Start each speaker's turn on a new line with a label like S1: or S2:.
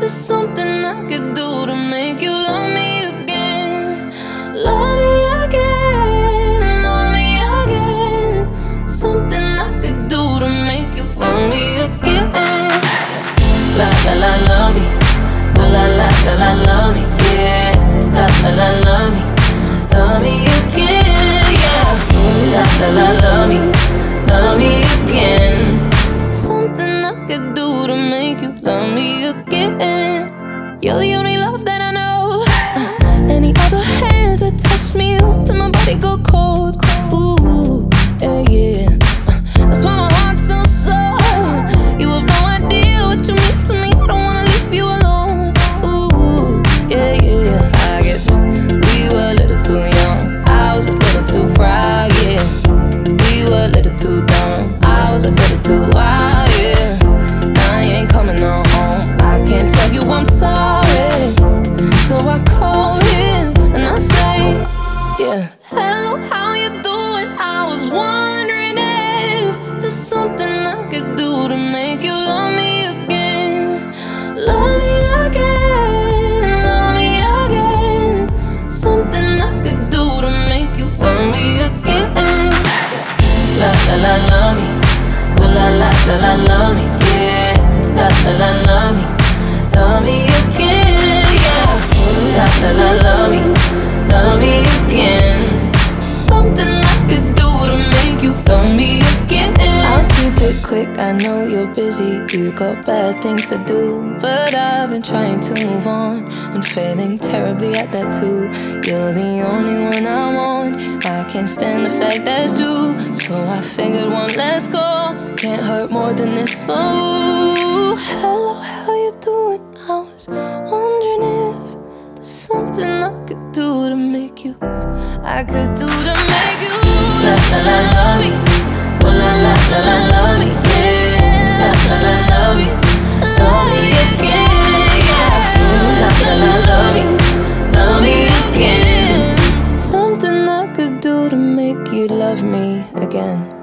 S1: There's something I could do to make you love me again. Love me again, love me again. Something I could do to make you love me again. La la la, love me. La la la la la, love me. Yeah. La la la, love me. Love me again. Yeah. La la la, love me. Love me again. Something I could do to make you love me again. You're the only love that I know. Any other hands that touch me, then my body go cold. Ooh, yeah, yeah. That's why my heart's so sore. You have no idea what you mean to me. I don't wanna leave you alone. Ooh, yeah, yeah. I guess we were a little too young. I was a little too fried, yeah. We were a little too dumb. I was a little too wild, yeah. Now you ain't coming on home. I can't tell you I'm sorry. So I call him and I say, yeah. Hello, how you doing? I was wondering if there's something I could do to make you love me again. Love me again, love me again. Something I could do to make you love me again. La la la, love me. La la la la la, love me. Yeah. La la la, love me. Love me again. Yeah. La la la, love me. Love me again. Something I could do to make you love me again. I'll keep it quick, I know you're busy. You got bad things to do, but I've been trying to move on and failing terribly at that too. You're the only one I want. I can't stand the fact that's true. So I figured one less call can't hurt more than this. So hello, how you doing? I was wondering if there's something I could do to make you, I could do to make you la la la, love me. Oh la la la la, love me. Yeah. La la la, love me. Love me again. Yeah. La la la, love me. Love me again. Something I could do to make you love me again.